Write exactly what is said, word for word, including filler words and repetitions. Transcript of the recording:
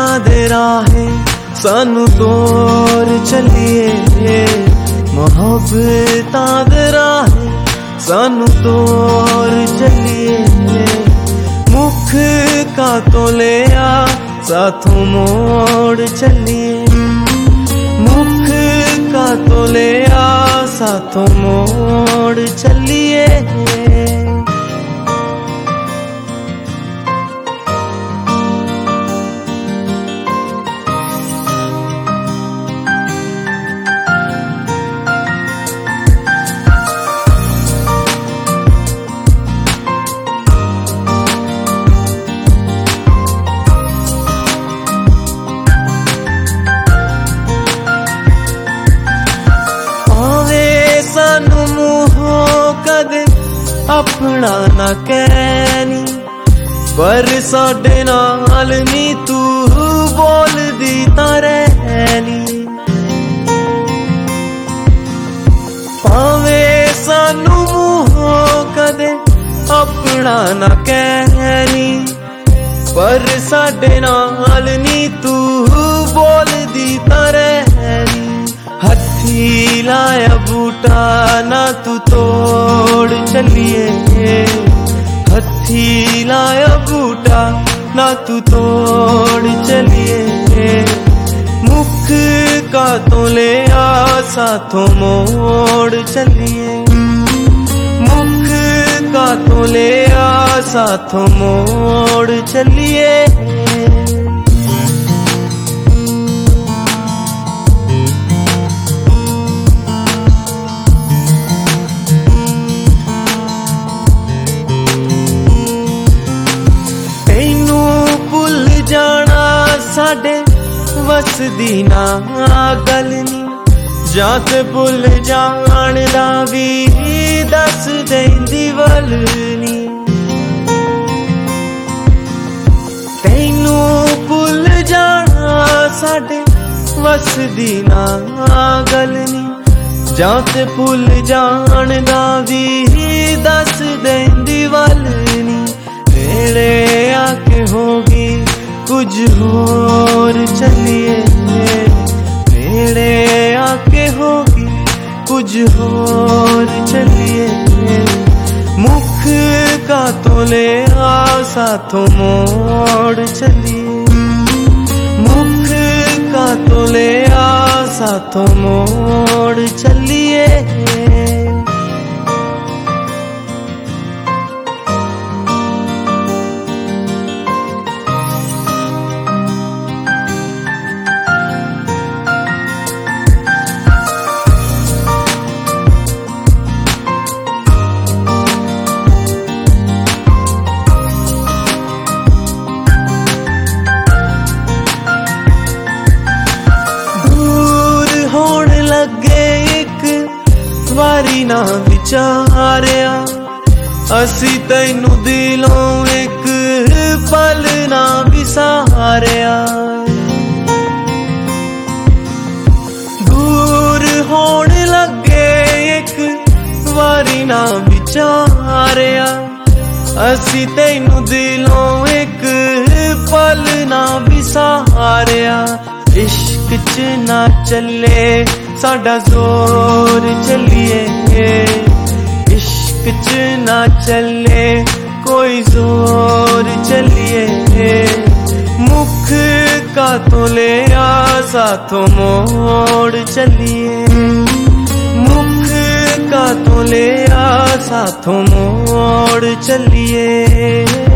दे राहे सानू तोड़ चलिए, मोहब्बतां दे राहे सानू तोड़ चलिए। मुख का तो ले आ साथों मोड़ चलिए, मुख का तो ले आ साथों मोड़ चलिए। सानू मुहों कदे अपना ना कहनी, पर साडे नाल नी तू बोलदी तां रहनी। भावे सानू मुहों कदे अपना ना कहनी, पर साडे नाल नी तू बोलदी तां रहनी। हथी लाया बूटा ना तू तोड़ चलिए, हथी लाया बूटा ना तू तोड़ चलिए। मुख का तो ले आ साथों मोड़ चलिए, मुख का तो ले आ साथों मोड़ चलिए। साडे वस दी ना गल नी, जां ते भुल जाण दा भी दस देंदी वल नी। तैनू भुल जाना साडे वस दी ना गल नी, जां ते भुल जाण दा भी दस देंदी वल नी। नेड़े आके होगी कुछ होर चलिए, नेड़े आके होगी कुछ होर चलिए। मुख का तो ले आ साथों मोड़ चलिए, मुख का तो ले आ साथों मोड़ चलिए। वारी ना विचारिया असी तैनू दिलों एक पल ना विसारिया। दूर होण लगे एक वारी ना विचारिया असी तैनू दिलों एक पल ना विसारिया। इश्क च ना चले साडा जोर चलिए, इश्क च ना चले कोई जोर चलिए। मुख का तो ले आ साथों मोड़ चलिए, मुख का तो ले आ साथों मोड़ चलिए।